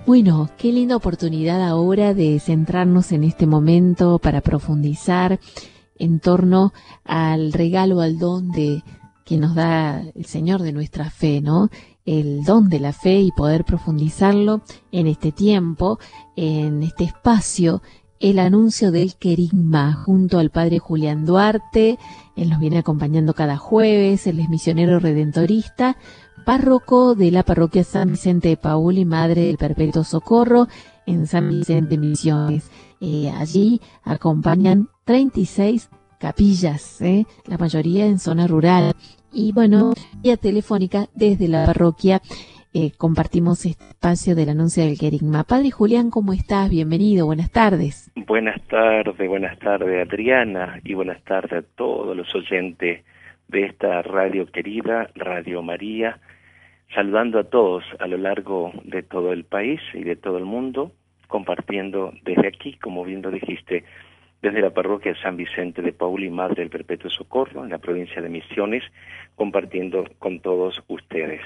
Bueno, qué linda oportunidad ahora de centrarnos en este momento para profundizar en torno al regalo, al don que nos da el Señor de nuestra fe, ¿no? El don de la fe y poder profundizarlo en este tiempo, en este espacio, el anuncio del Querigma, junto al Padre Julián Duarte. Él nos viene acompañando cada jueves, él es misionero redentorista, párroco de la parroquia San Vicente de Paúl y Madre del Perpetuo Socorro en San Vicente Misiones. Allí acompañan 36 capillas, la mayoría en zona rural. Y bueno, vía telefónica desde la parroquia compartimos este espacio del anuncio del Querigma. Padre Julián, ¿cómo estás? Bienvenido, buenas tardes. Buenas tardes Adriana, y buenas tardes a todos los oyentes de esta radio querida, Radio María, saludando a todos a lo largo de todo el país y de todo el mundo, compartiendo desde aquí, como bien lo dijiste, desde la parroquia San Vicente de Paúl y Madre del Perpetuo Socorro, en la provincia de Misiones, compartiendo con todos ustedes.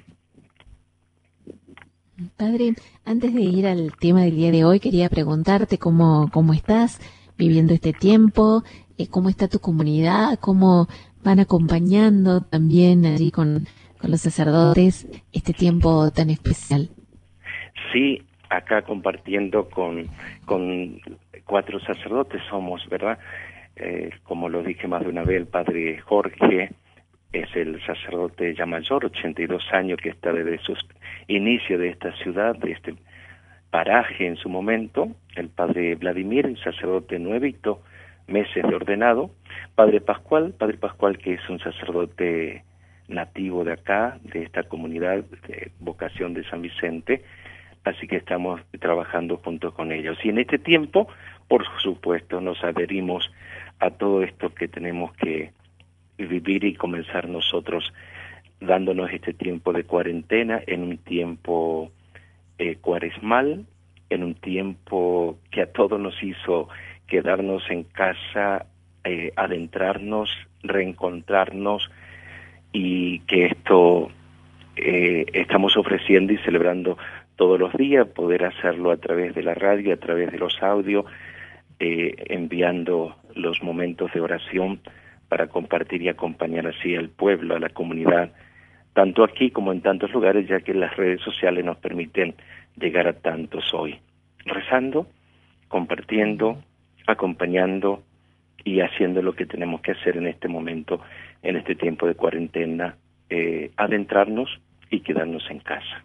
Padre, antes de ir al tema del día de hoy, quería preguntarte cómo estás viviendo este tiempo, cómo está tu comunidad, cómo van acompañando también allí con los sacerdotes este tiempo tan especial. Sí, acá compartiendo con 4 sacerdotes somos, ¿verdad? Como lo dije más de una vez, el Padre Jorge es el sacerdote ya mayor, 82 años, que está desde sus inicios de esta ciudad, de este paraje en su momento. El Padre Vladimir, el sacerdote nuevito, meses de ordenado. Padre Pascual, que es un sacerdote nativo de acá, de esta comunidad de vocación de San Vicente, así que estamos trabajando junto con ellos. Y en este tiempo, por supuesto, nos adherimos a todo esto que tenemos que vivir y comenzar nosotros, dándonos este tiempo de cuarentena, en un tiempo cuaresmal, en un tiempo que a todos nos hizo quedarnos en casa, adentrarnos, reencontrarnos, y que esto estamos ofreciendo y celebrando todos los días, poder hacerlo a través de la radio, a través de los audios, enviando los momentos de oración para compartir y acompañar así al pueblo, a la comunidad, tanto aquí como en tantos lugares, ya que las redes sociales nos permiten llegar a tantos hoy. Rezando, compartiendo, acompañando y haciendo lo que tenemos que hacer en este momento, en este tiempo de cuarentena, adentrarnos y quedarnos en casa.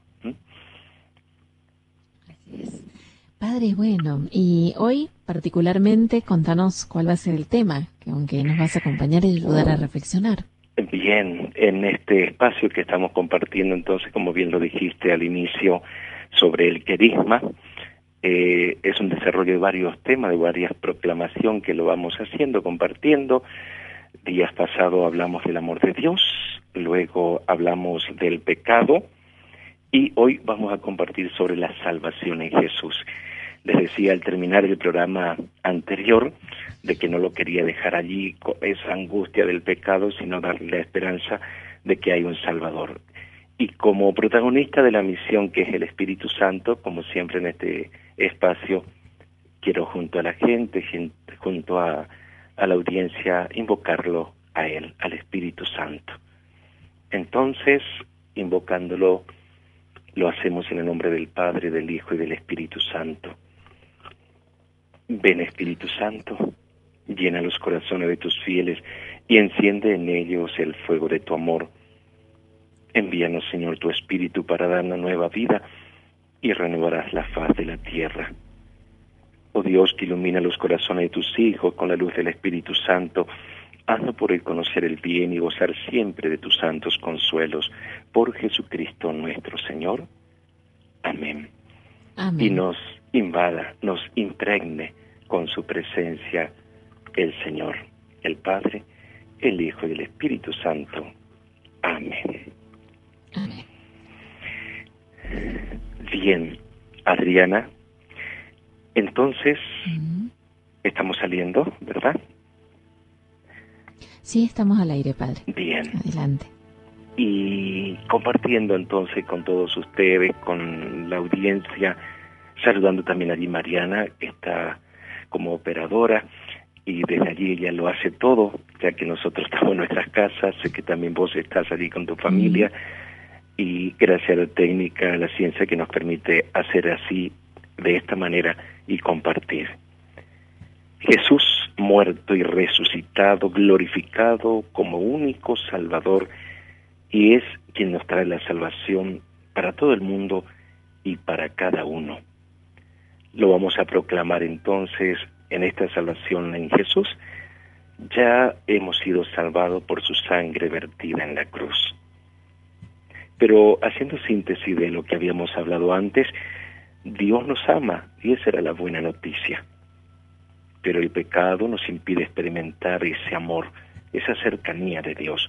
Así es. Padre, bueno, y hoy particularmente contanos cuál va a ser el tema, con que nos vas a acompañar y ayudar a reflexionar. Bien, en este espacio que estamos compartiendo, entonces, como bien lo dijiste al inicio, sobre el querigma, es un desarrollo de varios temas, de varias proclamaciones que lo vamos haciendo, compartiendo. Días pasados hablamos del amor de Dios, luego hablamos del pecado, y hoy vamos a compartir sobre la salvación en Jesús. Les decía al terminar el programa anterior de que no lo quería dejar allí con esa angustia del pecado, sino darle la esperanza de que hay un Salvador. Y como protagonista de la misión que es el Espíritu Santo, como siempre en este espacio, quiero junto a la gente, junto a la audiencia, invocarlo a Él, al Espíritu Santo. Entonces, invocándolo, lo hacemos en el nombre del Padre, del Hijo y del Espíritu Santo. Ven, Espíritu Santo, llena los corazones de tus fieles y enciende en ellos el fuego de tu amor. Envíanos, Señor, tu Espíritu para darnos nueva vida y renovarás la faz de la tierra. Oh Dios, que ilumina los corazones de tus hijos con la luz del Espíritu Santo, haznos por él conocer el bien y gozar siempre de tus santos consuelos. Por Jesucristo nuestro Señor. Amén. Amén. Y nos invada, nos impregne con su presencia el Señor, el Padre, el Hijo y el Espíritu Santo. Amén. Amén. Bien, Adriana, entonces estamos saliendo, ¿verdad? Sí, estamos al aire, Padre. Bien. Adelante. y compartiendo entonces con todos ustedes, con la audiencia, saludando también allí Mariana, que está como operadora, y desde allí ella lo hace todo, ya que nosotros estamos en nuestras casas, sé que también vos estás allí con tu familia, y gracias a la técnica, a la ciencia que nos permite hacer así, de esta manera, y compartir. Jesús muerto y resucitado, glorificado como único Salvador, y es quien nos trae la salvación para todo el mundo y para cada uno. Lo vamos a proclamar entonces en esta salvación en Jesús. Ya hemos sido salvados por su sangre vertida en la cruz. Pero haciendo síntesis de lo que habíamos hablado antes, Dios nos ama y esa era la buena noticia. Pero el pecado nos impide experimentar ese amor, esa cercanía de Dios.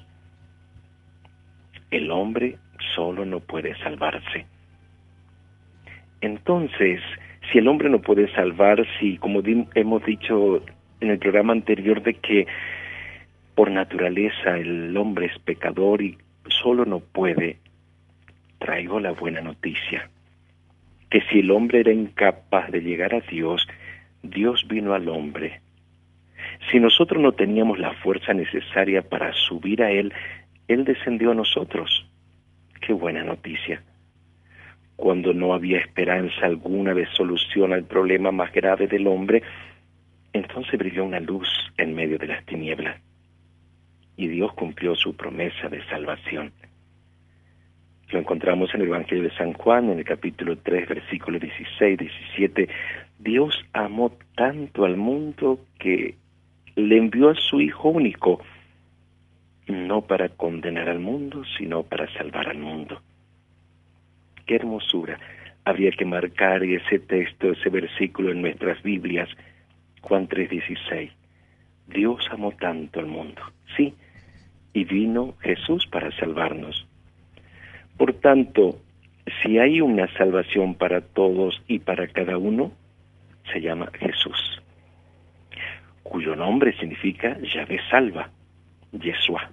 El hombre solo no puede salvarse. Entonces, si el hombre no puede salvarse, como hemos dicho en el programa anterior, de que por naturaleza el hombre es pecador y solo no puede, traigo la buena noticia, que si el hombre era incapaz de llegar a Dios, Dios vino al hombre. Si nosotros no teníamos la fuerza necesaria para subir a Él, Él descendió a nosotros. ¡Qué buena noticia! Cuando no había esperanza alguna de solución al problema más grave del hombre, entonces brilló una luz en medio de las tinieblas. Y Dios cumplió su promesa de salvación. Lo encontramos en el Evangelio de San Juan, en el capítulo 3, versículos 16, 17. Dios amó tanto al mundo que le envió a su Hijo único, no para condenar al mundo, sino para salvar al mundo. ¡Qué hermosura! Habría que marcar ese texto, ese versículo en nuestras Biblias, Juan 3:16. Dios amó tanto al mundo, sí, y vino Jesús para salvarnos. Por tanto, si hay una salvación para todos y para cada uno, se llama Jesús, cuyo nombre significa Yahvé salva, Yeshua.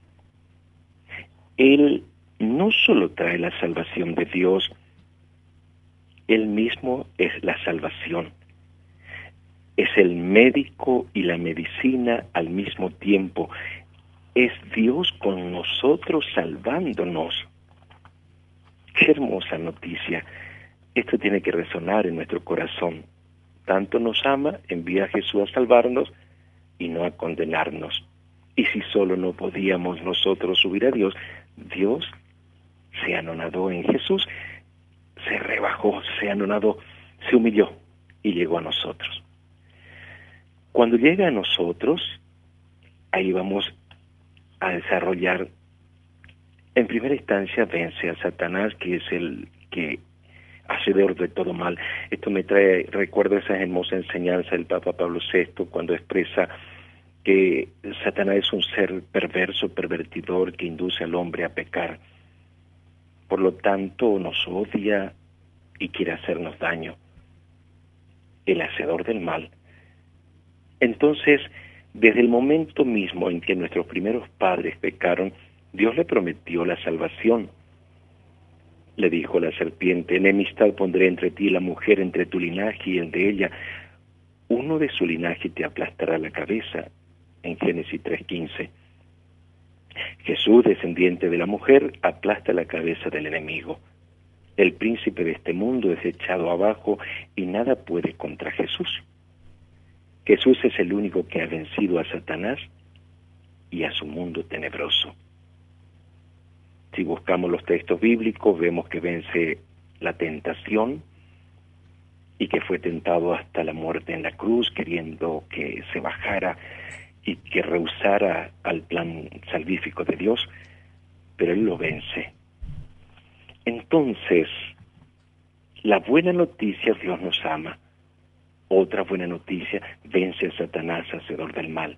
Él no solo trae la salvación de Dios, Él mismo es la salvación. Es el médico y la medicina al mismo tiempo. Es Dios con nosotros salvándonos. ¡Qué hermosa noticia! Esto tiene que resonar en nuestro corazón. Tanto nos ama, envía a Jesús a salvarnos y no a condenarnos. Y si solo no podíamos nosotros subir a Dios, Dios se anonadó en Jesús, se rebajó, se anonadó, se humilló y llegó a nosotros. Cuando llega a nosotros, ahí vamos a desarrollar, en primera instancia, vence a Satanás, que es el que hacedor de todo mal. Esto me trae, recuerdo esa hermosa enseñanza del Papa Pablo VI, cuando expresa que Satanás es un ser perverso, pervertidor, que induce al hombre a pecar. Por lo tanto, nos odia y quiere hacernos daño. El hacedor del mal. Entonces, desde el momento mismo en que nuestros primeros padres pecaron, Dios le prometió la salvación. Le dijo la serpiente: enemistad pondré entre ti y la mujer, entre tu linaje y el de ella. Uno de su linaje te aplastará la cabeza, en Génesis 3:15. Jesús, descendiente de la mujer, aplasta la cabeza del enemigo. El príncipe de este mundo es echado abajo y nada puede contra Jesús. Jesús es el único que ha vencido a Satanás y a su mundo tenebroso. Si buscamos los textos bíblicos, vemos que vence la tentación y que fue tentado hasta la muerte en la cruz, queriendo que se bajara y que rehusara al plan salvífico de Dios, pero Él lo vence. Entonces, la buena noticia: Dios nos ama. Otra buena noticia: vence a Satanás, hacedor del mal.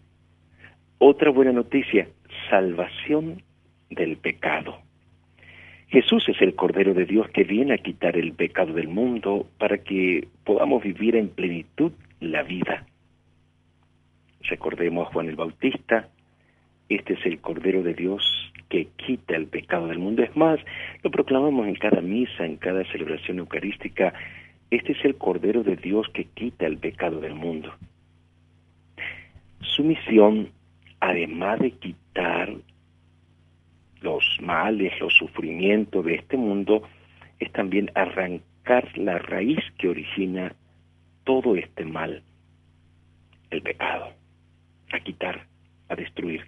Otra buena noticia: salvación del pecado. Jesús es el Cordero de Dios que viene a quitar el pecado del mundo para que podamos vivir en plenitud la vida. Recordemos a Juan el Bautista: este es el Cordero de Dios que quita el pecado del mundo. Es más, lo proclamamos en cada misa, en cada celebración eucarística. Este es el Cordero de Dios que quita el pecado del mundo. Su misión, además de quitar los males, los sufrimientos de este mundo, es también arrancar la raíz que origina todo este mal, el pecado, a quitar, a destruir.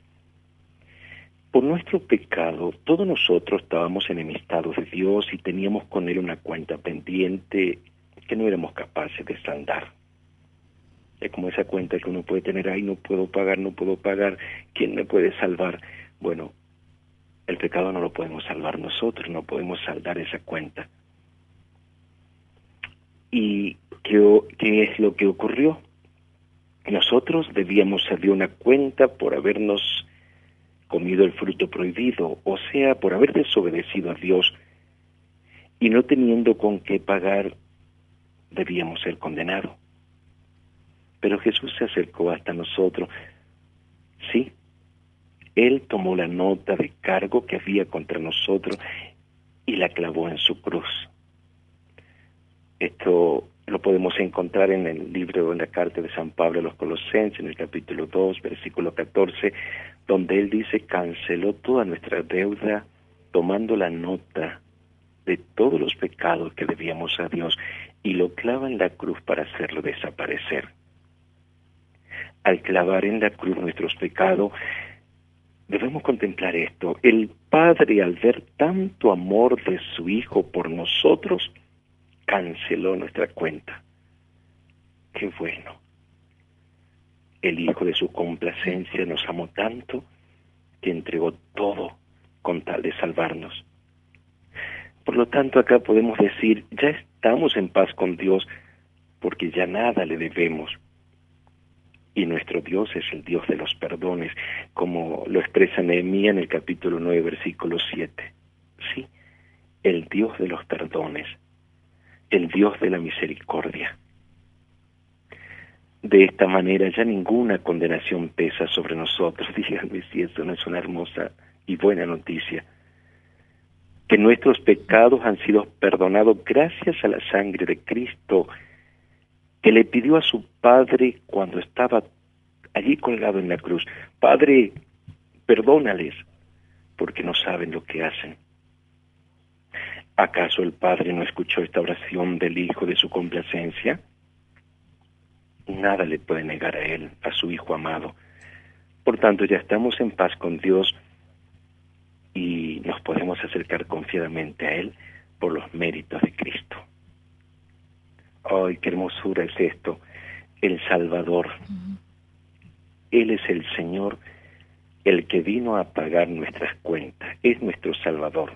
Por nuestro pecado, todos nosotros estábamos enemistados de Dios y teníamos con Él una cuenta pendiente que no éramos capaces de saldar. Es como esa cuenta que uno puede tener, ahí no puedo pagar, ¿quién me puede salvar? Bueno, el pecado no lo podemos salvar nosotros, no podemos saldar esa cuenta. ¿Y qué es lo que ocurrió? Nosotros debíamos hacer una cuenta por habernos comido el fruto prohibido, o sea, por haber desobedecido a Dios, y no teniendo con qué pagar, debíamos ser condenados. Pero Jesús se acercó hasta nosotros. Sí, Él tomó la nota de cargo que había contra nosotros y la clavó en su cruz. Esto lo podemos encontrar en el libro, en la carta de San Pablo a los Colosenses, en el capítulo 2, versículo 14, donde él dice: canceló toda nuestra deuda, tomando la nota de todos los pecados que debíamos a Dios, y lo clava en la cruz para hacerlo desaparecer. Al clavar en la cruz nuestros pecados, debemos contemplar esto: el Padre, al ver tanto amor de su Hijo por nosotros, canceló nuestra cuenta. ¡Qué bueno! El Hijo de su complacencia nos amó tanto que entregó todo con tal de salvarnos. Por lo tanto, acá podemos decir, ya estamos en paz con Dios porque ya nada le debemos. Y nuestro Dios es el Dios de los perdones, como lo expresa Nehemías en el capítulo 9, versículo 7. Sí, el Dios de los perdones, el Dios de la misericordia. De esta manera ya ninguna condenación pesa sobre nosotros. Díganme si esto no es una hermosa y buena noticia. Que nuestros pecados han sido perdonados gracias a la sangre de Cristo, que le pidió a su Padre cuando estaba allí colgado en la cruz: Padre, perdónales, porque no saben lo que hacen. ¿Acaso el Padre no escuchó esta oración del Hijo de su complacencia? Nada le puede negar a Él, a su Hijo amado. Por tanto, ya estamos en paz con Dios y nos podemos acercar confiadamente a Él por los méritos de Cristo. ¡Ay, qué hermosura es esto! El Salvador. Él es el Señor, el que vino a pagar nuestras cuentas. Es nuestro Salvador.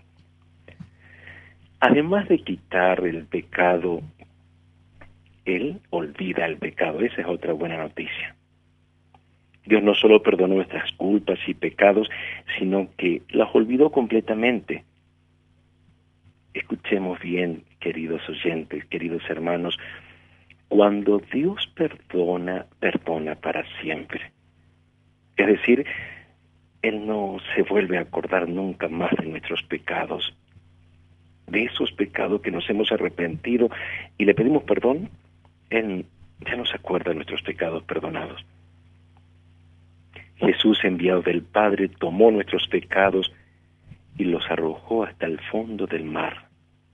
Además de quitar el pecado, Él olvida el pecado. Esa es otra buena noticia. Dios no solo perdonó nuestras culpas y pecados, sino que las olvidó completamente. Escuchemos bien, queridos oyentes, queridos hermanos, cuando Dios perdona, perdona para siempre. Es decir, Él no se vuelve a acordar nunca más de nuestros pecados, de esos pecados que nos hemos arrepentido y le pedimos perdón. Él ya no se acuerda de nuestros pecados perdonados. Jesús, enviado del Padre, tomó nuestros pecados y los arrojó hasta el fondo del mar.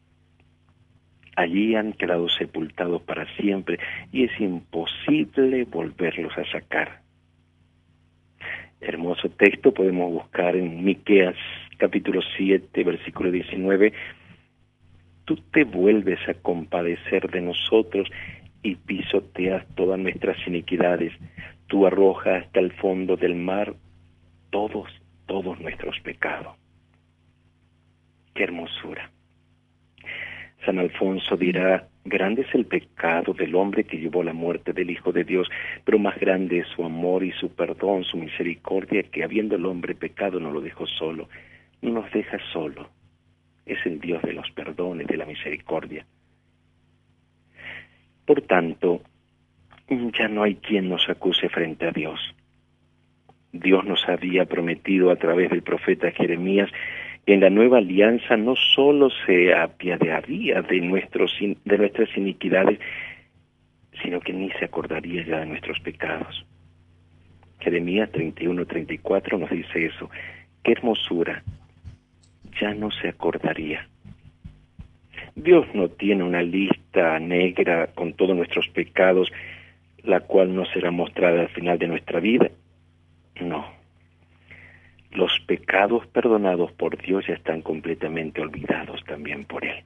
Allí han quedado sepultados para siempre y es imposible volverlos a sacar. Hermoso texto podemos buscar en Miqueas capítulo 7, versículo 19. Tú te vuelves a compadecer de nosotros y pisoteas todas nuestras iniquidades. Tú arrojas hasta el fondo del mar todos nuestros pecados. ¡Qué hermosura! San Alfonso dirá: grande es el pecado del hombre que llevó la muerte del Hijo de Dios, pero más grande es su amor y su perdón, su misericordia, que habiendo el hombre pecado no lo dejó solo, no nos deja solo. Es el Dios de los perdones, de la misericordia. Por tanto, ya no hay quien nos acuse frente a Dios. Dios nos había prometido a través del profeta Jeremías que en la nueva alianza no solo se apiadaría de nuestras iniquidades, sino que ni se acordaría ya de nuestros pecados. Jeremías 31-34 nos dice eso. ¡Qué hermosura! Ya no se acordaría. Dios no tiene una lista negra con todos nuestros pecados, la cual no será mostrada al final de nuestra vida. No. Los pecados perdonados por Dios ya están completamente olvidados también por Él.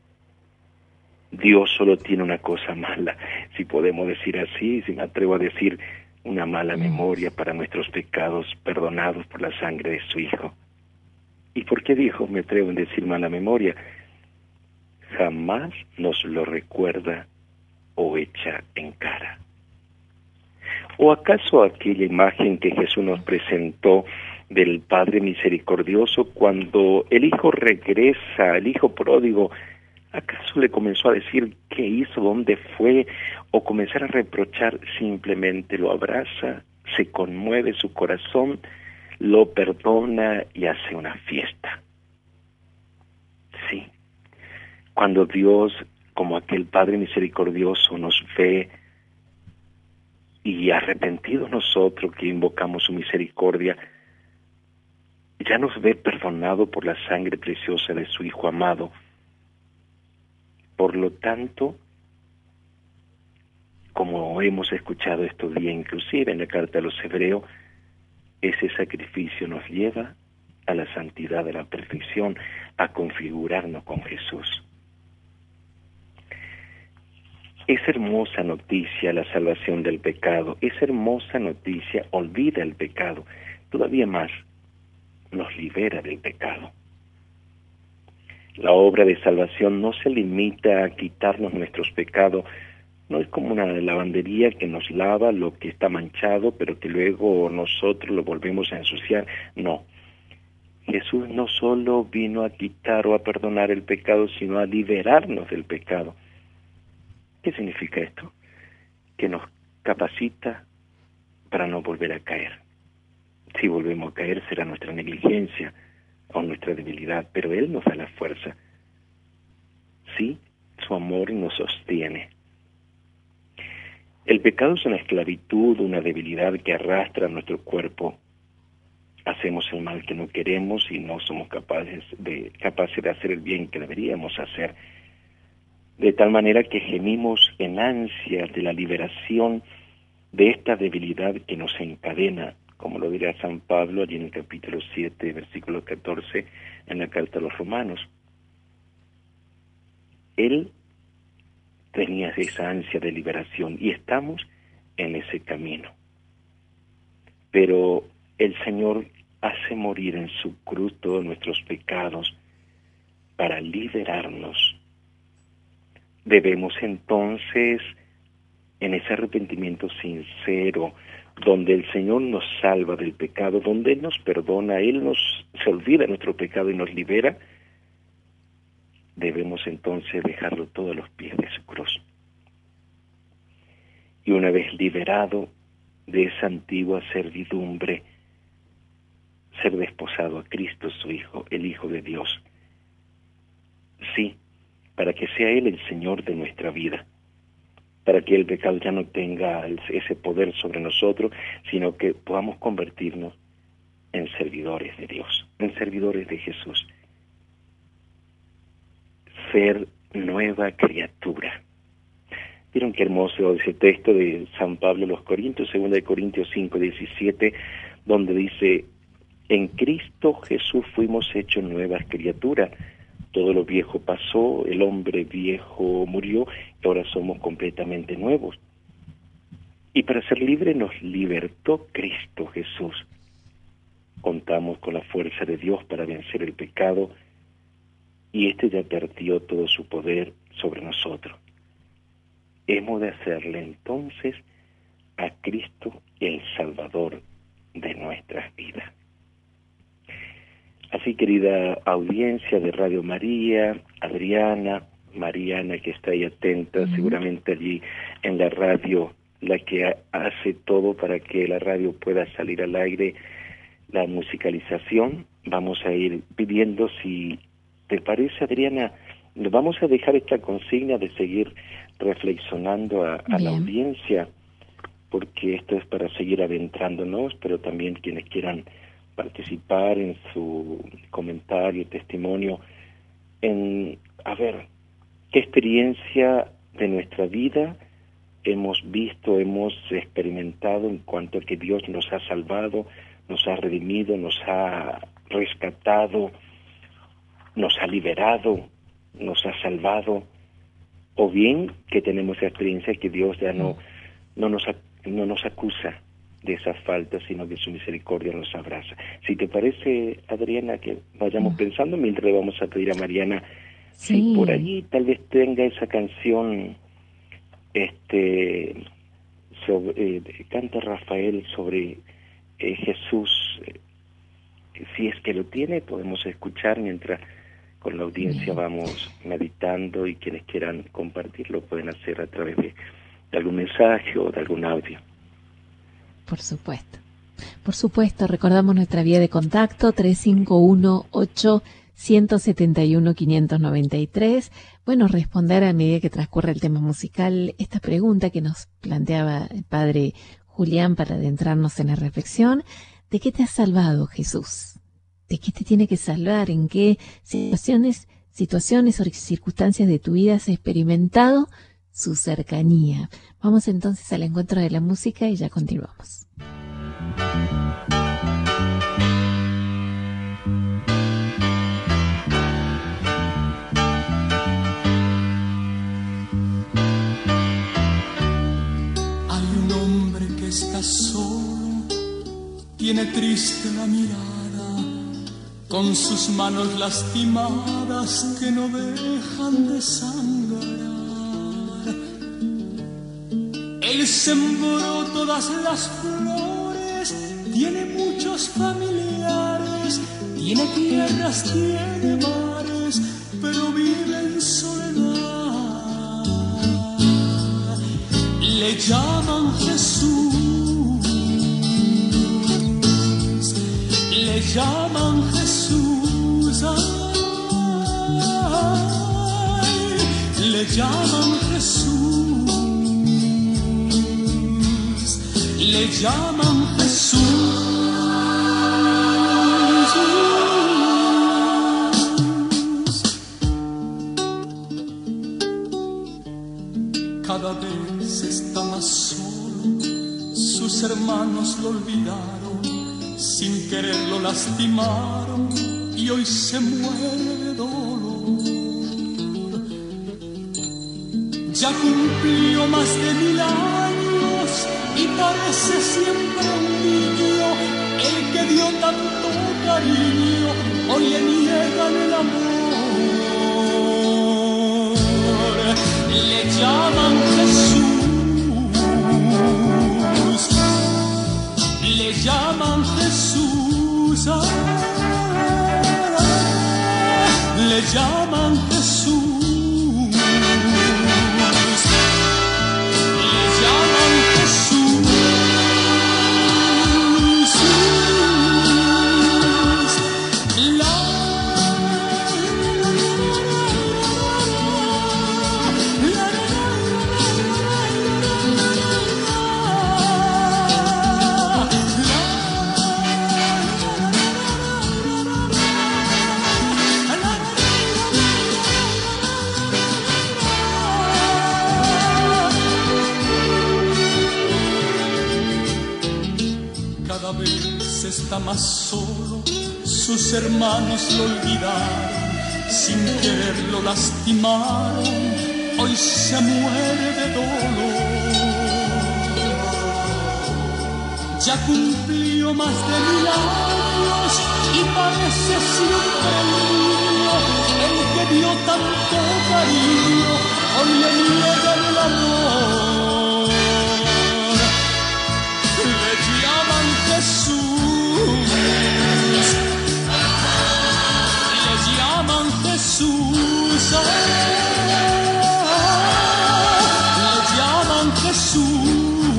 Dios solo tiene una cosa mala, si podemos decir así, si me atrevo a decir, una mala memoria para nuestros pecados perdonados por la sangre de su Hijo. ¿Y por qué dijo, me atrevo a decir mala memoria? Jamás nos lo recuerda o echa en cara. ¿O acaso aquella imagen que Jesús nos presentó del Padre misericordioso cuando el Hijo regresa, el Hijo pródigo, acaso le comenzó a decir qué hizo, dónde fue, o comenzar a reprochar? Simplemente lo abraza, se conmueve su corazón, lo perdona y hace una fiesta. Sí, cuando Dios, como aquel Padre misericordioso, nos ve y arrepentidos nosotros que invocamos su misericordia, ya nos ve perdonado por la sangre preciosa de su Hijo amado. Por lo tanto, como hemos escuchado estos días, inclusive en la carta a los Hebreos, ese sacrificio nos lleva a la santidad, a la perfección, a configurarnos con Jesús. Es hermosa noticia la salvación del pecado, es hermosa noticia, olvida el pecado, todavía más, nos libera del pecado. La obra de salvación no se limita a quitarnos nuestros pecados, no es como una lavandería que nos lava lo que está manchado, pero que luego nosotros lo volvemos a ensuciar. No, Jesús no solo vino a quitar o a perdonar el pecado, sino a liberarnos del pecado. ¿Qué significa esto? Que nos capacita para no volver a caer. Si volvemos a caer será nuestra negligencia o nuestra debilidad, pero Él nos da la fuerza. Sí, su amor nos sostiene. El pecado es una esclavitud, una debilidad que arrastra a nuestro cuerpo. Hacemos el mal que no queremos y no somos capaces de hacer el bien que deberíamos hacer. De tal manera que gemimos en ansia de la liberación de esta debilidad que nos encadena, como lo dirá San Pablo allí en el capítulo 7, versículo 14, en la carta a los Romanos. Él tenía esa ansia de liberación y estamos en ese camino. Pero el Señor hace morir en su cruz todos nuestros pecados para liberarnos. Debemos entonces, en ese arrepentimiento sincero, donde el Señor nos salva del pecado, donde Él nos perdona, Él se olvida de nuestro pecado y nos libera, debemos entonces dejarlo todo a los pies de su cruz. Y una vez liberado de esa antigua servidumbre, ser desposado a Cristo, su Hijo, el Hijo de Dios. Sí, para que sea Él el Señor de nuestra vida, para que el pecado ya no tenga ese poder sobre nosotros, sino que podamos convertirnos en servidores de Dios, en servidores de Jesús. Ser nueva criatura. ¿Vieron qué hermoso ese texto de San Pablo a los Corintios, 2 Corintios 5:17, donde dice, en Cristo Jesús fuimos hechos nuevas criaturas, todo lo viejo pasó, el hombre viejo murió, y ahora somos completamente nuevos. Y para ser libres nos libertó Cristo Jesús. Contamos con la fuerza de Dios para vencer el pecado, y este ya perdió todo su poder sobre nosotros. Hemos de hacerle entonces a Cristo el Salvador de nuestras vidas. Así, querida audiencia de Radio María, Adriana, Mariana, que está ahí atenta, seguramente allí en la radio la que hace todo para que la radio pueda salir al aire, la musicalización. Vamos a ir pidiendo, si te parece, Adriana, vamos a dejar esta consigna de seguir reflexionando a la audiencia, porque esto es para seguir adentrándonos, pero también quienes quieran participar en su comentario, testimonio, en a ver qué experiencia de nuestra vida hemos visto, hemos experimentado en cuanto a que Dios nos ha salvado, nos ha redimido, nos ha rescatado, nos ha liberado, nos ha salvado, o bien que tenemos la experiencia que Dios ya no nos acusa de esas faltas, sino que su misericordia nos abraza. Si te parece, Adriana, que vayamos pensando, mientras le vamos a pedir a Mariana si por allí tal vez tenga esa canción, canta Rafael sobre Jesús. Si es que lo tiene, podemos escuchar mientras con la audiencia vamos meditando, y quienes quieran compartirlo pueden hacer a través de algún mensaje o de algún audio. Por supuesto. Por supuesto, recordamos nuestra vía de contacto 351-8-171-593. Bueno, responder a medida que transcurre el tema musical esta pregunta que nos planteaba el padre Julián para adentrarnos en la reflexión. ¿De qué te has salvado, Jesús? ¿De qué te tiene que salvar? ¿En qué situaciones o circunstancias de tu vida has experimentado su cercanía? Vamos entonces al encuentro de la música y ya continuamos. Hay un hombre que está solo, tiene triste la mirada, con sus manos lastimadas que no dejan de sangrar. Él sembró todas las flores, tiene muchos familiares, tiene tierras, tiene mares, pero vive en soledad. Le llaman Jesús, le llaman Jesús, ay, le llaman Jesús, le llaman Jesús. Cada vez está más solo, sus hermanos lo olvidaron, sin querer lo lastimaron y hoy se muere de dolor. Ya cumplió más de 1000 años y parece siempre un niño. El que dio tanto cariño hoy le niegan el amor. Le llaman Jesús, le llaman Jesús, le llaman Jesús, le llaman Jesús. Cada vez está más solo, sus hermanos lo olvidaron, sin querer lo lastimaron, hoy se muere de dolor. Ya cumplió más de 1000 años y parece siempre el niño. El que dio tanto cariño hoy le niegan el amor. Le llaman Jesús, le llaman Jesús, le llaman Jesús.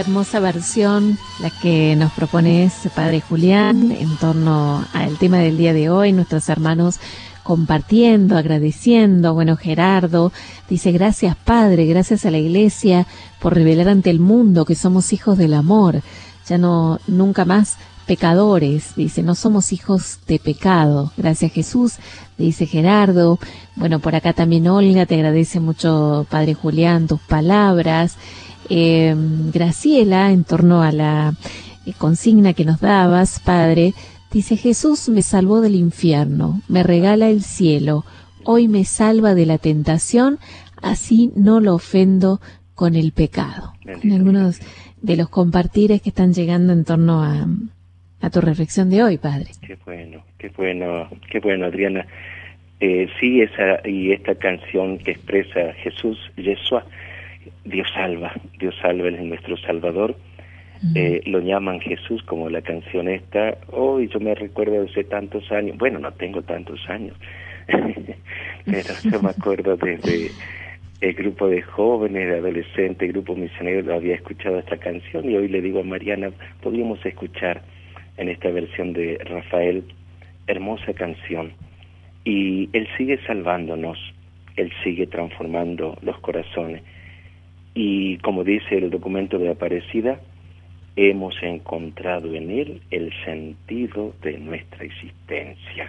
hermosa versión, la que nos propone Padre Julián, en torno al tema del día de hoy, nuestros hermanos compartiendo, agradeciendo. Bueno, Gerardo dice: gracias Padre, gracias a la Iglesia por revelar ante el mundo que somos hijos del amor, ya no, nunca más pecadores, dice, no somos hijos de pecado. Gracias Jesús, dice Gerardo. Bueno, por acá también Olga te agradece mucho, Padre Julián, tus palabras. Graciela, en torno a la consigna que nos dabas, Padre, dice: Jesús me salvó del infierno, me regala el cielo, hoy me salva de la tentación, así no lo ofendo con el pecado. En algunos de los compartires que están llegando en torno a tu reflexión de hoy, Padre. Qué bueno, Adriana. Sí, esta canción que expresa Jesús, Yeshua, Dios salva, Él es nuestro Salvador. Lo llaman Jesús, como la canción esta. Hoy yo me recuerdo de hace tantos años, bueno, no tengo tantos años, pero yo me acuerdo desde el grupo de jóvenes, de adolescentes, grupo misionero, había escuchado esta canción, y hoy le digo a Mariana, podríamos escuchar en esta versión de Rafael, hermosa canción. Y Él sigue salvándonos, Él sigue transformando los corazones. Y como dice el documento de Aparecida, hemos encontrado en Él el sentido de nuestra existencia.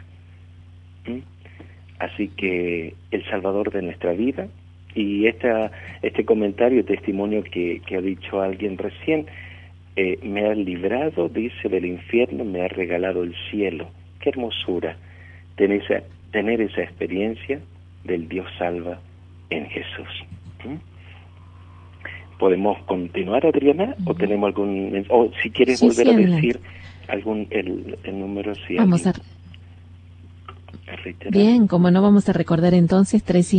Así que el Salvador de nuestra vida. Y este comentario, testimonio que ha dicho alguien recién, me ha librado, dice, del infierno, me ha regalado el cielo. Qué hermosura tener esa experiencia del Dios salva en Jesús. ¿Podemos continuar, Adriana? ¿O tenemos algún... o si quieres volver a decir el número? Si vamos a reiterar. Bien, como no, vamos a recordar entonces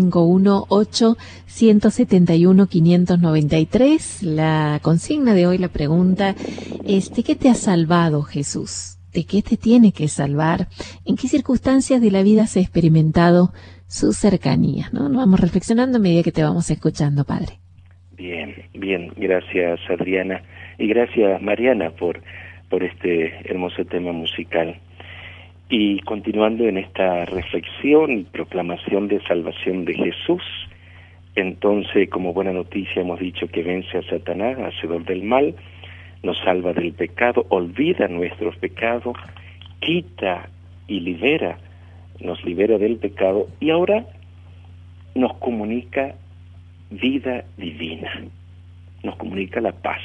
351-871-593. La consigna de hoy, la pregunta es: ¿de qué te ha salvado Jesús? ¿De qué te tiene que salvar? ¿En qué circunstancias de la vida has experimentado su cercanía? ¿No? Nos vamos reflexionando a medida que te vamos escuchando, Padre. Bien, gracias Adriana, y gracias Mariana por este hermoso tema musical. Y continuando en esta reflexión y proclamación de salvación de Jesús, entonces, como buena noticia hemos dicho que vence a Satanás, hacedor del mal, nos salva del pecado, olvida nuestros pecados, quita y nos libera del pecado, y ahora nos comunica vida divina, nos comunica la paz.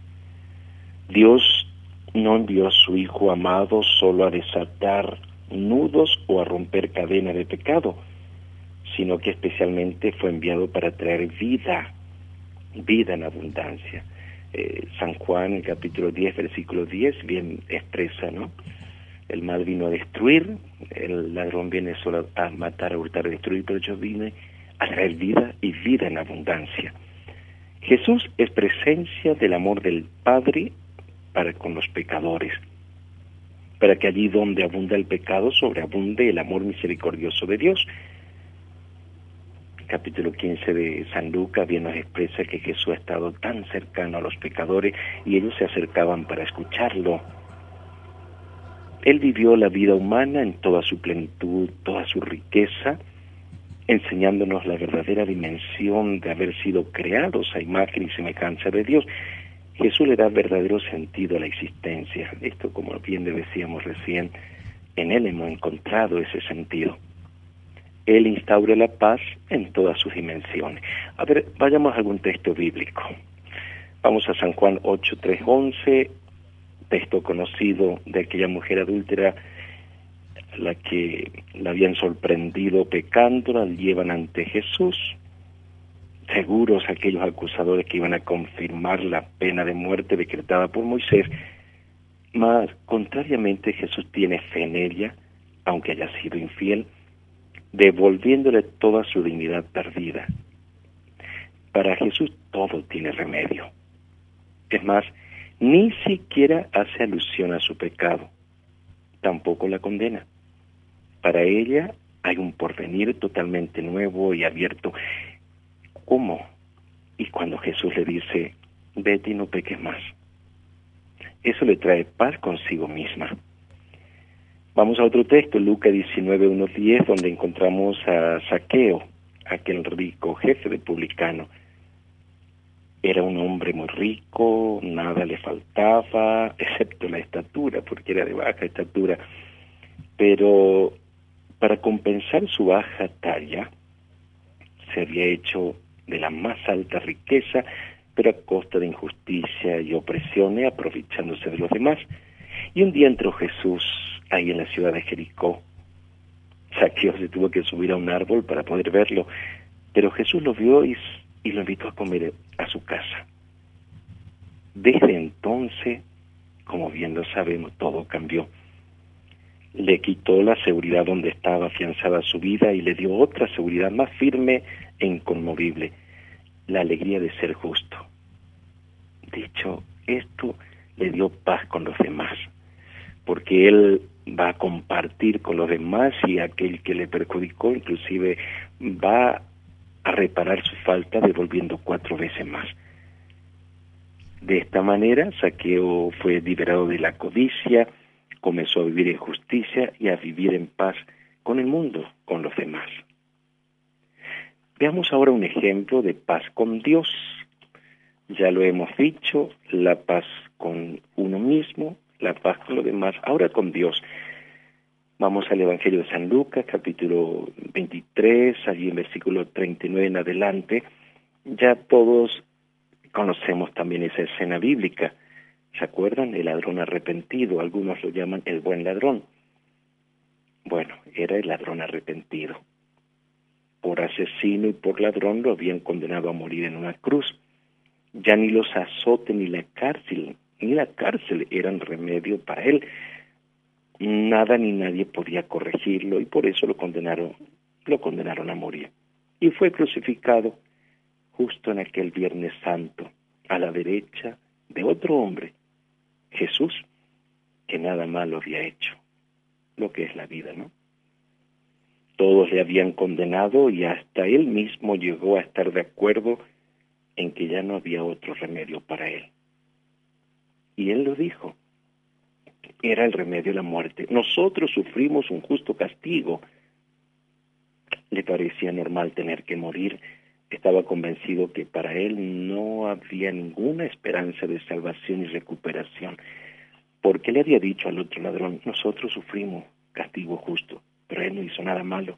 Dios no envió a su Hijo amado solo a desatar nudos o a romper cadenas de pecado, sino que especialmente fue enviado para traer vida en abundancia. San Juan, el capítulo 10, versículo 10, bien expresa, ¿no? El mal vino a destruir, el ladrón viene solo a matar, a hurtar, a destruir, pero yo vine a traer vida y vida en abundancia. Jesús es presencia del amor del Padre para con los pecadores, para que allí donde abunda el pecado sobreabunde el amor misericordioso de Dios. Capítulo 15 de San Lucas bien nos expresa que Jesús ha estado tan cercano a los pecadores y ellos se acercaban para escucharlo. Él vivió la vida humana en toda su plenitud, toda su riqueza, enseñándonos la verdadera dimensión de haber sido creados a imagen y semejanza de Dios. Jesús le da verdadero sentido a la existencia. Esto, como bien le decíamos recién, en Él hemos encontrado ese sentido. Él instaura la paz en todas sus dimensiones. A ver, vayamos a algún texto bíblico. Vamos a San Juan 8, 3, 11, texto conocido de aquella mujer adúltera, la que la habían sorprendido pecando, la llevan ante Jesús, seguros aquellos acusadores que iban a confirmar la pena de muerte decretada por Moisés, mas contrariamente Jesús tiene fe en ella, aunque haya sido infiel, devolviéndole toda su dignidad perdida. Para Jesús todo tiene remedio. Es más, ni siquiera hace alusión a su pecado, tampoco la condena. Para ella hay un porvenir totalmente nuevo y abierto. ¿Cómo? Y cuando Jesús le dice, vete y no peques más. Eso le trae paz consigo misma. Vamos a otro texto, Lucas 19, 1-10, donde encontramos a Zaqueo, aquel rico jefe de publicano. Era un hombre muy rico, nada le faltaba, excepto la estatura, porque era de baja estatura. Pero para compensar su baja talla, se había hecho de la más alta riqueza, pero a costa de injusticia y opresiones, aprovechándose de los demás. Y un día entró Jesús ahí en la ciudad de Jericó. Zaqueo se tuvo que subir a un árbol para poder verlo, pero Jesús lo vio y lo invitó a comer a su casa. Desde entonces, como bien lo sabemos, todo cambió. Le quitó la seguridad donde estaba afianzada su vida y le dio otra seguridad más firme e inconmovible, la alegría de ser justo. Dicho esto, le dio paz con los demás, porque él va a compartir con los demás y aquel que le perjudicó inclusive va a reparar su falta devolviendo 4 veces más. De esta manera, Zaqueo fue liberado de la codicia, comenzó a vivir en justicia y a vivir en paz con el mundo, con los demás. Veamos ahora un ejemplo de paz con Dios. Ya lo hemos dicho, la paz con uno mismo, la paz con los demás, ahora con Dios. Vamos al Evangelio de San Lucas, capítulo 23, allí en versículo 39 en adelante. Ya todos conocemos también esa escena bíblica. ¿Se acuerdan? El ladrón arrepentido, algunos lo llaman el buen ladrón. Bueno, era el ladrón arrepentido. Por asesino y por ladrón lo habían condenado a morir en una cruz. Ya ni los azotes ni la cárcel eran remedio para él. Nada ni nadie podía corregirlo y por eso lo condenaron a morir. Y fue crucificado justo en aquel Viernes Santo, a la derecha de otro hombre, Jesús, que nada malo había hecho, lo que es la vida, ¿no? Todos le habían condenado y hasta él mismo llegó a estar de acuerdo en que ya no había otro remedio para él. Y él lo dijo, era el remedio la muerte. Nosotros sufrimos un justo castigo. Le parecía normal tener que morir. Estaba convencido que para él no había ninguna esperanza de salvación y recuperación, porque le había dicho al otro ladrón, nosotros sufrimos castigo justo, pero él no hizo nada malo.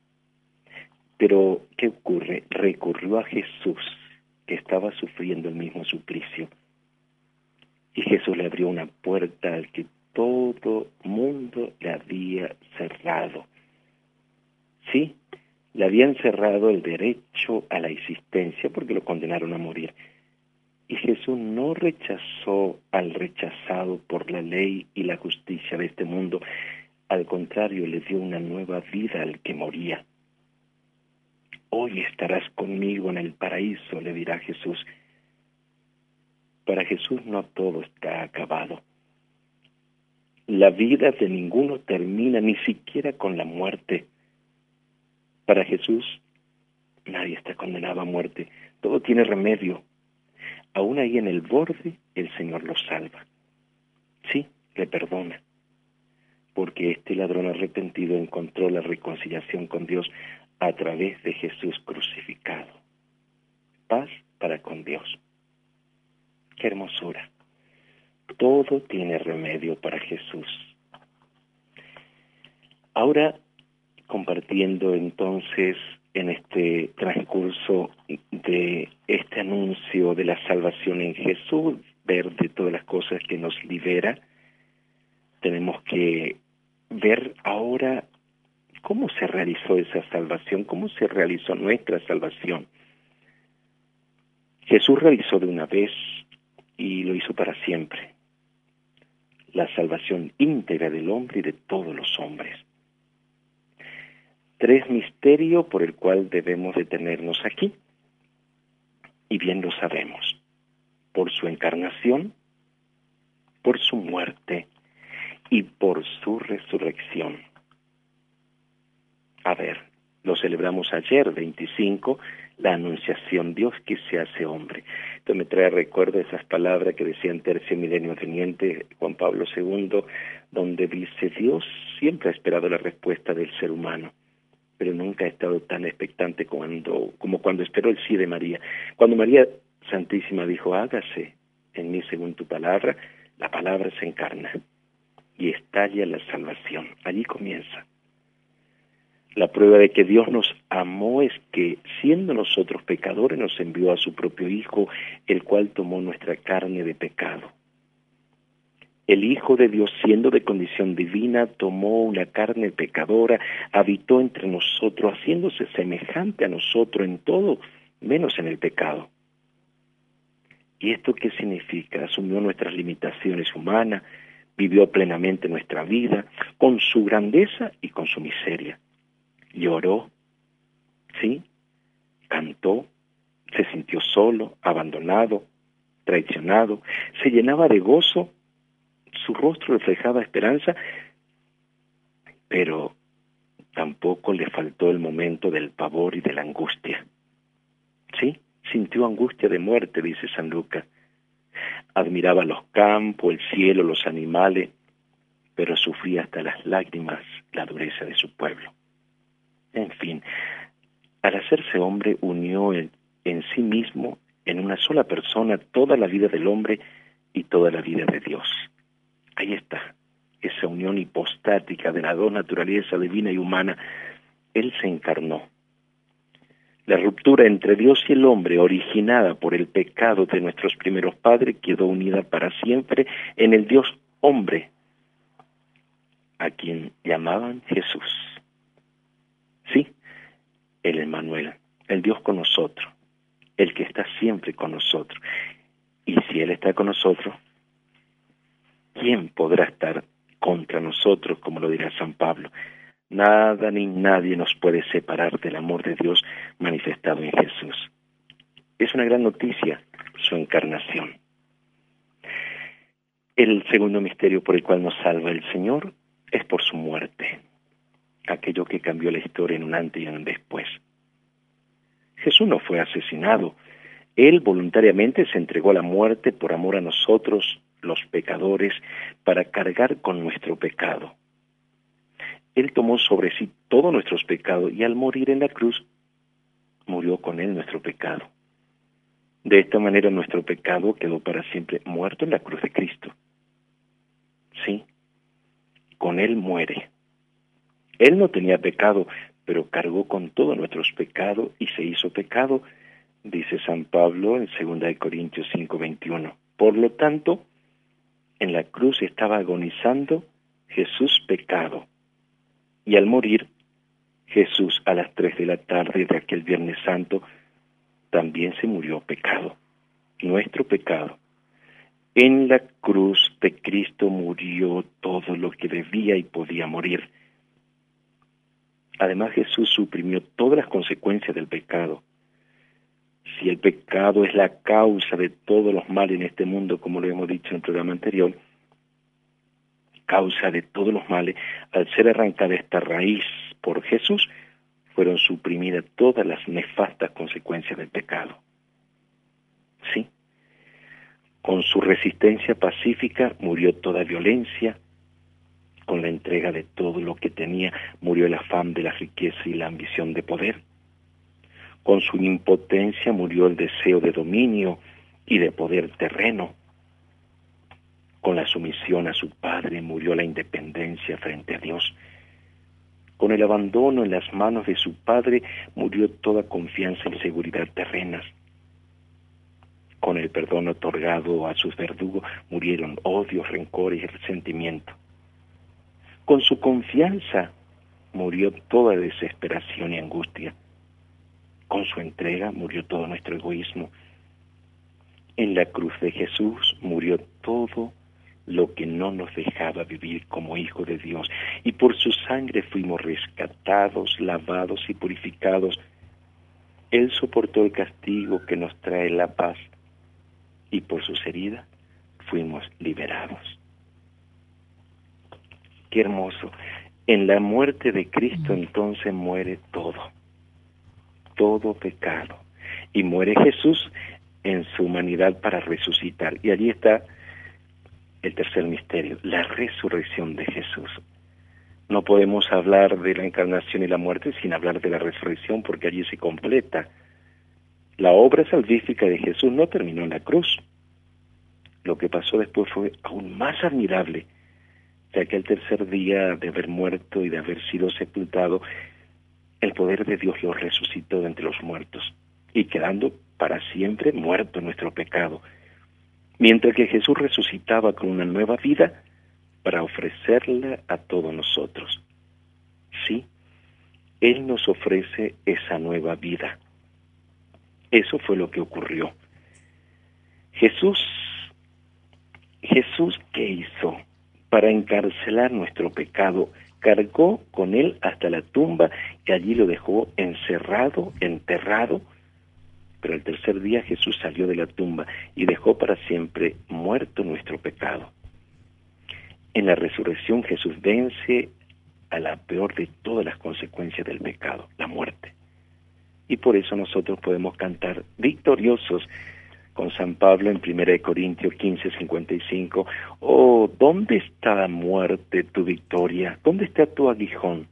Pero, ¿qué ocurre? Recurrió a Jesús, que estaba sufriendo el mismo suplicio, y Jesús le abrió una puerta al que todo mundo le había cerrado. Sí, le habían cerrado el derecho a la existencia porque lo condenaron a morir. Y Jesús no rechazó al rechazado por la ley y la justicia de este mundo. Al contrario, le dio una nueva vida al que moría. Hoy estarás conmigo en el paraíso, le dirá Jesús. Para Jesús no todo está acabado. La vida de ninguno termina, ni siquiera con la muerte. Para Jesús, nadie está condenado a muerte. Todo tiene remedio. Aún ahí en el borde, el Señor lo salva. Sí, le perdona. Porque este ladrón arrepentido encontró la reconciliación con Dios a través de Jesús crucificado. Paz para con Dios. ¡Qué hermosura! Todo tiene remedio para Jesús. Ahora, compartiendo entonces en este transcurso de este anuncio de la salvación en Jesús, ver de todas las cosas que nos libera, tenemos que ver ahora cómo se realizó esa salvación, cómo se realizó nuestra salvación. Jesús realizó de una vez y lo hizo para siempre la salvación íntegra del hombre y de todos los hombres. 3 misterios por el cual debemos detenernos aquí. Y bien lo sabemos. Por su encarnación, por su muerte y por su resurrección. A ver, lo celebramos ayer, 25, la anunciación, Dios que se hace hombre. Esto me trae recuerdo esas palabras que decía en Tercio Milenio Teniente Juan Pablo II, donde dice: Dios siempre ha esperado la respuesta del ser humano, pero nunca ha estado tan expectante como cuando esperó el sí de María. Cuando María Santísima dijo: hágase en mí según tu palabra, la palabra se encarna y estalla la salvación. Allí comienza. La prueba de que Dios nos amó es que, siendo nosotros pecadores, nos envió a su propio Hijo, el cual tomó nuestra carne de pecado. El Hijo de Dios, siendo de condición divina, tomó una carne pecadora, habitó entre nosotros, haciéndose semejante a nosotros en todo, menos en el pecado. ¿Y esto qué significa? Asumió nuestras limitaciones humanas, vivió plenamente nuestra vida, con su grandeza y con su miseria. Lloró, ¿sí? Cantó, se sintió solo, abandonado, traicionado, se llenaba de gozo, su rostro reflejaba esperanza, pero tampoco le faltó el momento del pavor y de la angustia. ¿Sí? Sintió angustia de muerte, dice San Lucas. Admiraba los campos, el cielo, los animales, pero sufría hasta las lágrimas la dureza de su pueblo. En fin, al hacerse hombre, unió en sí mismo, en una sola persona, toda la vida del hombre y toda la vida de Dios. Ahí está, esa unión hipostática de las dos naturalezas, divina y humana. Él se encarnó. La ruptura entre Dios y el hombre, originada por el pecado de nuestros primeros padres, quedó unida para siempre en el Dios hombre, a quien llamaban Jesús. Sí, el Emmanuel, el Dios con nosotros, el que está siempre con nosotros. Y si Él está con nosotros, ¿quién podrá estar contra nosotros, como lo dirá San Pablo? Nada ni nadie nos puede separar del amor de Dios manifestado en Jesús. Es una gran noticia su encarnación. El segundo misterio por el cual nos salva el Señor es por su muerte, aquello que cambió la historia en un antes y en un después. Jesús no fue asesinado. Él voluntariamente se entregó a la muerte por amor a nosotros, los pecadores, para cargar con nuestro pecado. Él tomó sobre sí todos nuestros pecados y al morir en la cruz, murió con él nuestro pecado. De esta manera nuestro pecado quedó para siempre muerto en la cruz de Cristo. Sí, con él muere. Él no tenía pecado, pero cargó con todos nuestros pecados y se hizo pecado, dice San Pablo en 2 Corintios 5:21. Por lo tanto, en la cruz estaba agonizando Jesús pecado. Y al morir, Jesús a las 3 de la tarde de aquel Viernes Santo, también se murió pecado, nuestro pecado. En la cruz de Cristo murió todo lo que debía y podía morir. Además, Jesús suprimió todas las consecuencias del pecado. Si el pecado es la causa de todos los males en este mundo, como lo hemos dicho en el programa anterior, causa de todos los males, al ser arrancada esta raíz por Jesús, fueron suprimidas todas las nefastas consecuencias del pecado. Sí, con su resistencia pacífica murió toda violencia, con la entrega de todo lo que tenía murió el afán de la riqueza y la ambición de poder. Con su impotencia murió el deseo de dominio y de poder terreno. Con la sumisión a su Padre murió la independencia frente a Dios. Con el abandono en las manos de su Padre murió toda confianza y seguridad terrenas. Con el perdón otorgado a sus verdugos murieron odios, rencores y resentimiento. Con su confianza murió toda desesperación y angustia. Con su entrega murió todo nuestro egoísmo. En la cruz de Jesús murió todo lo que no nos dejaba vivir como hijos de Dios, y por su sangre fuimos rescatados, lavados y purificados. Él soportó el castigo que nos trae la paz, y por sus heridas fuimos liberados. Qué hermoso. En la muerte de Cristo entonces muere todo pecado, y muere Jesús en su humanidad para resucitar. Y allí está el tercer misterio, la resurrección de Jesús. No podemos hablar de la encarnación y la muerte sin hablar de la resurrección, porque allí se completa. La obra salvífica de Jesús no terminó en la cruz. Lo que pasó después fue aún más admirable, ya que al tercer día de haber muerto y de haber sido sepultado, el poder de Dios lo resucitó de entre los muertos, y quedando para siempre muerto nuestro pecado, mientras que Jesús resucitaba con una nueva vida para ofrecerla a todos nosotros. Sí, Él nos ofrece esa nueva vida. Eso fue lo que ocurrió. Jesús, ¿qué hizo? Para encarcelar nuestro pecado, cargó con él hasta la tumba y allí lo dejó encerrado, enterrado. Pero al tercer día Jesús salió de la tumba y dejó para siempre muerto nuestro pecado. En la resurrección Jesús vence a la peor de todas las consecuencias del pecado, la muerte. Y por eso nosotros podemos cantar victoriosos con San Pablo en 1 Corintios 15:55, oh, ¿dónde está la muerte, tu victoria? ¿Dónde está tu aguijón?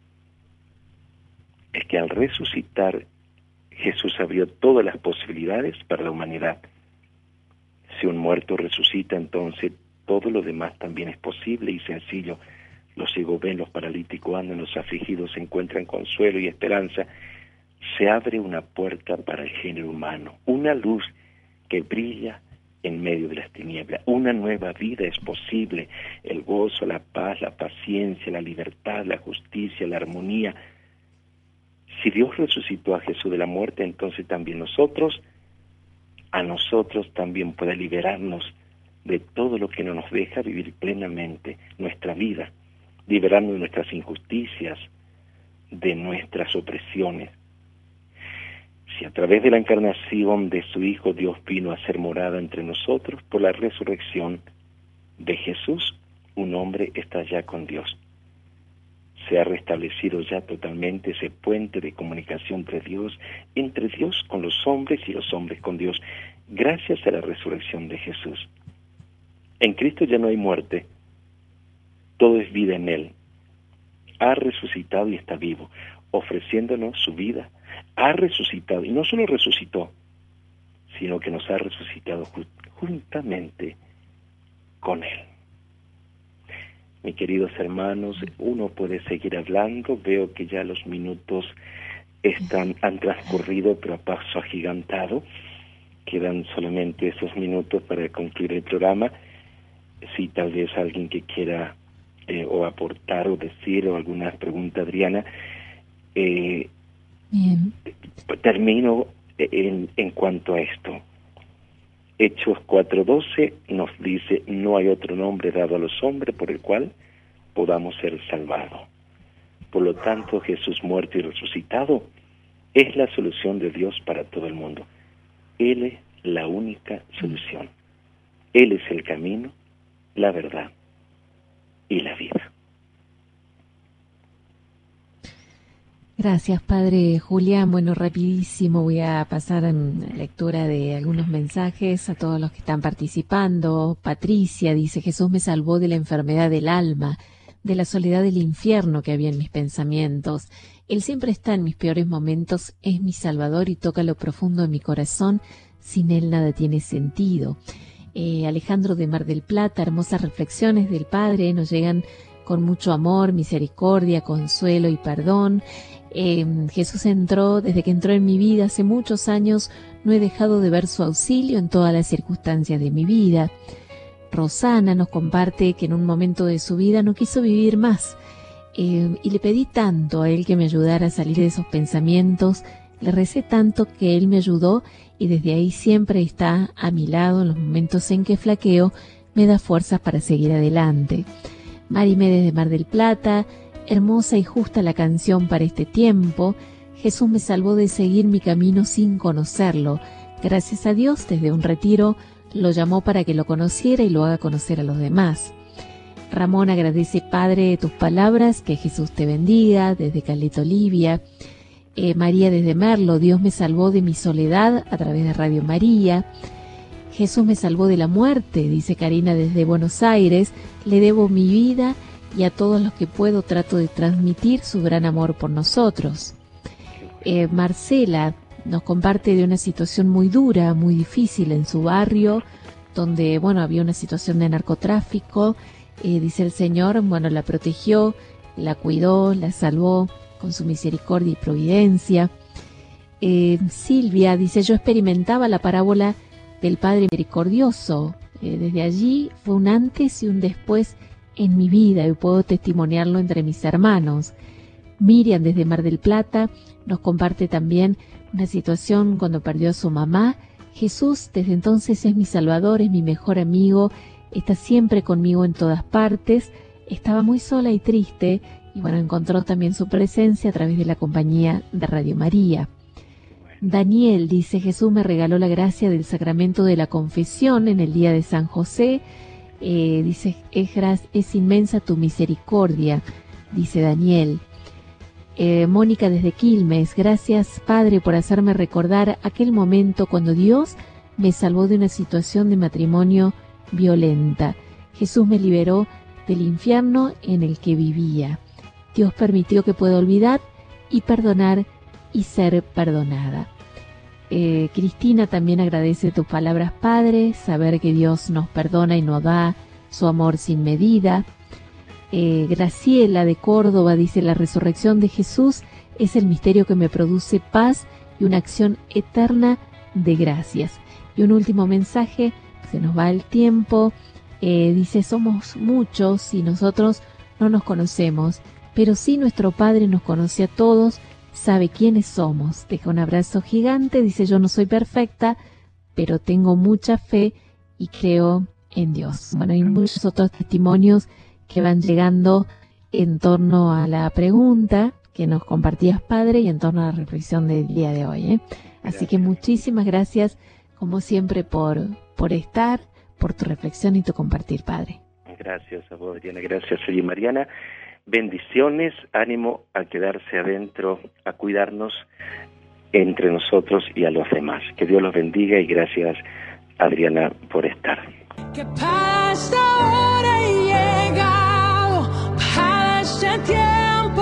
Es que al resucitar, Jesús abrió todas las posibilidades para la humanidad. Si un muerto resucita, entonces todo lo demás también es posible y sencillo. Los ciegos ven, los paralíticos andan, los afligidos encuentran consuelo y esperanza. Se abre una puerta para el género humano, una luz que brilla en medio de las tinieblas. Una nueva vida es posible, el gozo, la paz, la paciencia, la libertad, la justicia, la armonía. Si Dios resucitó a Jesús de la muerte, entonces también a nosotros también puede liberarnos de todo lo que no nos deja vivir plenamente nuestra vida, liberarnos de nuestras injusticias, de nuestras opresiones. Si a través de la encarnación de su Hijo Dios vino a ser morada entre nosotros, por la resurrección de Jesús, un hombre está ya con Dios. Se ha restablecido ya totalmente ese puente de comunicación entre Dios con los hombres y los hombres con Dios, gracias a la resurrección de Jesús. En Cristo ya no hay muerte, todo es vida en Él. Ha resucitado y está vivo, ofreciéndonos su vida. Ha resucitado, y no solo resucitó, sino que nos ha resucitado juntamente con Él. Mis queridos hermanos, uno puede seguir hablando, veo que ya los minutos han transcurrido, pero a paso agigantado. Quedan solamente esos minutos para concluir el programa. Si tal vez alguien que quiera o aportar o decir o alguna pregunta, Adriana, Bien. Termino en cuanto a esto. Hechos 4:12 nos dice, no hay otro nombre dado a los hombres por el cual podamos ser salvados. Por lo tanto, Jesús muerto y resucitado es la solución de Dios para todo el mundo. Él es la única solución. Él es el camino, la verdad y la vida. Gracias, Padre Julián. Bueno, rapidísimo voy a pasar en lectura de algunos mensajes a todos los que están participando. Patricia dice, Jesús me salvó de la enfermedad del alma, de la soledad del infierno que había en mis pensamientos. Él siempre está en mis peores momentos, es mi Salvador y toca lo profundo de mi corazón. Sin Él nada tiene sentido. Alejandro de Mar del Plata, hermosas reflexiones del Padre, nos llegan con mucho amor, misericordia, consuelo y perdón. Jesús desde que entró en mi vida hace muchos años, no he dejado de ver su auxilio en todas las circunstancias de mi vida. Rosana nos comparte que en un momento de su vida no quiso vivir más y le pedí tanto a Él que me ayudara a salir de esos pensamientos, le recé tanto que Él me ayudó y desde ahí siempre está a mi lado en los momentos en que flaqueo, me da fuerzas para seguir adelante. Marime desde Mar del Plata, hermosa y justa la canción para este tiempo. Jesús me salvó de seguir mi camino sin conocerlo. Gracias a Dios, desde un retiro, lo llamó para que lo conociera y lo haga conocer a los demás. Ramón agradece, Padre, tus palabras, que Jesús te bendiga, desde Caleta, Olivia. María desde Merlo, Dios me salvó de mi soledad a través de Radio María. Jesús me salvó de la muerte, dice Karina desde Buenos Aires. Le debo mi vida y a todos los que puedo trato de transmitir su gran amor por nosotros. Marcela nos comparte de una situación muy dura, muy difícil en su barrio, donde, bueno, había una situación de narcotráfico. Dice el Señor, bueno, la protegió, la cuidó, la salvó con su misericordia y providencia. Silvia dice, yo experimentaba la parábola del Padre Misericordioso. Desde allí fue un antes y un después en mi vida y puedo testimoniarlo entre mis hermanos. Miriam desde Mar del Plata nos comparte también una situación cuando perdió a su mamá. Jesús desde entonces es mi Salvador, es mi mejor amigo, está siempre conmigo en todas partes. Estaba muy sola y triste y bueno, encontró también su presencia a través de la compañía de Radio María. Daniel dice, Jesús me regaló la gracia del sacramento de la confesión en el día de San José. Dice, es inmensa tu misericordia, dice Daniel. Mónica desde Quilmes, gracias Padre por hacerme recordar aquel momento cuando Dios me salvó de una situación de matrimonio violenta. Jesús me liberó del infierno en el que vivía. Dios permitió que pueda olvidar y perdonar y ser perdonada. Cristina también agradece tus palabras, Padre, saber que Dios nos perdona y nos da su amor sin medida. Graciela de Córdoba dice, la resurrección de Jesús es el misterio que me produce paz y una acción eterna de gracias. Y un último mensaje, se nos va el tiempo, dice, somos muchos y nosotros no nos conocemos, pero sí nuestro Padre nos conoce a todos, sabe quiénes somos. Deja un abrazo gigante, dice, yo no soy perfecta, pero tengo mucha fe y creo en Dios. Bueno, hay muchos otros testimonios que van llegando en torno a la pregunta que nos compartías, Padre, y en torno a la reflexión del día de hoy. Así que muchísimas gracias, como siempre, por estar, por tu reflexión y tu compartir, Padre. Gracias a vos, Adriana. Gracias, oye, Mariana. Bendiciones, ánimo a quedarse adentro, a cuidarnos entre nosotros y a los demás. Que Dios los bendiga y gracias, Adriana, por estar. Que para esta hora he llegado, para este tiempo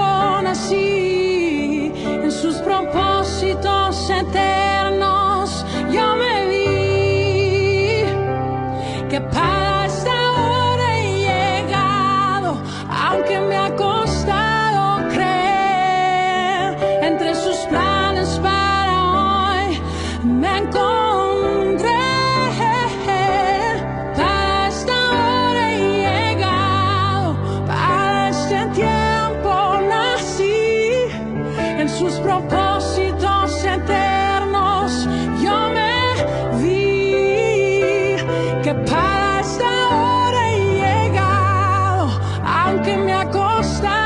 nací, en sus propósitos eternos yo me vi. Que para esta hora he llegado, aunque me ha costado creer, entre sus planes para hoy me encontré. Sus propósitos eternos yo me vi, que para esta hora he llegado, aunque me ha costado